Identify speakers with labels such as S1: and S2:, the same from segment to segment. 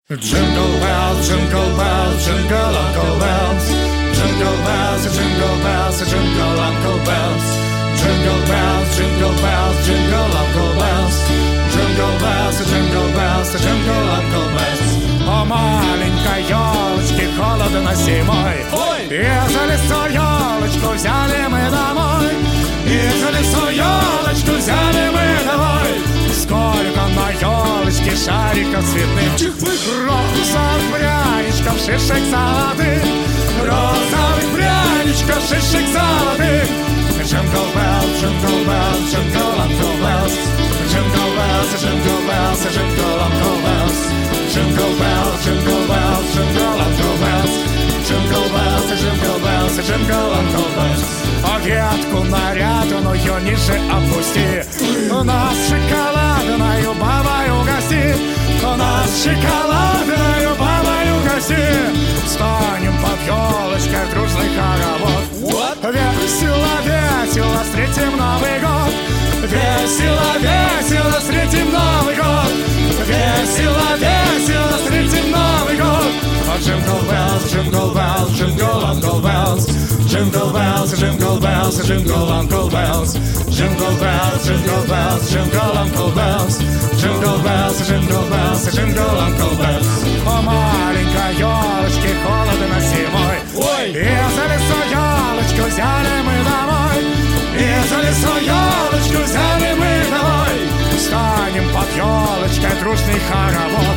S1: Jingle bells, jingle bells, jingle Uncle bells. Jingle bells, jingle bells, jingle Uncle bells. Jingle bells, jingle bells, jingle Uncle bells. Jingle bells, jingle bells, jingle Uncle bells. О маленькой елочке холодно зимой. И за лесу елочку взяли мы домой. И за лесу елочку взяли мы домой. Сколько на елочке шариков цветных, розовых пряничков, шишек золотых, розовых пряничков, шишек золотых. Jingle bells, jingle bells, jingle Uncle bells. Jingle bells, jingle bells, jingle Uncle bells. Jingle bells, jingle bells, jingle Uncle bells. Jingle bells, jingle bells, jingle Uncle bells. А ветку нарядную ниже опусти. У нас шоколадную бабою гости. У нас шоколадную бабою гости. Встанем под елочкой в дружный хоровод. Весело, весело встретим Новый год. Весело, весело встретим Новый год. Весело, весело встретим Новый год. Jingle bells, jingle bells, jingle Uncle bells. Jingle bells, jingle bells, jingle Uncle bells. Jingle bells, jingle bells, jingle Uncle bells. Jingle bells, jingle bells, jingle Uncle bells. О маленькой елочке холодно зимой. И за лесу елочку взяли мы домой. И за лесу елочку взяли мы домой. Встанем под елочкой дружный хоровод.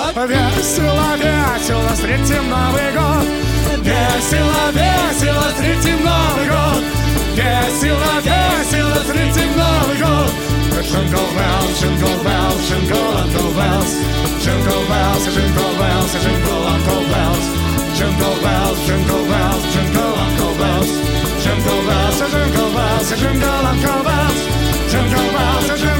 S1: Весело, весело встретим Новый год. Весело, весело встретим Новый год. Весело, весело встретим Новый год. Jingle bells, jingle bells, jingle Uncle bells. Jingle bells, jingle bells, jingle Uncle bells. Jingle bells, jingle bells, jingle Uncle bells. Jingle bells, jingle bells, jingle Uncle bells. Jingle bells, jingle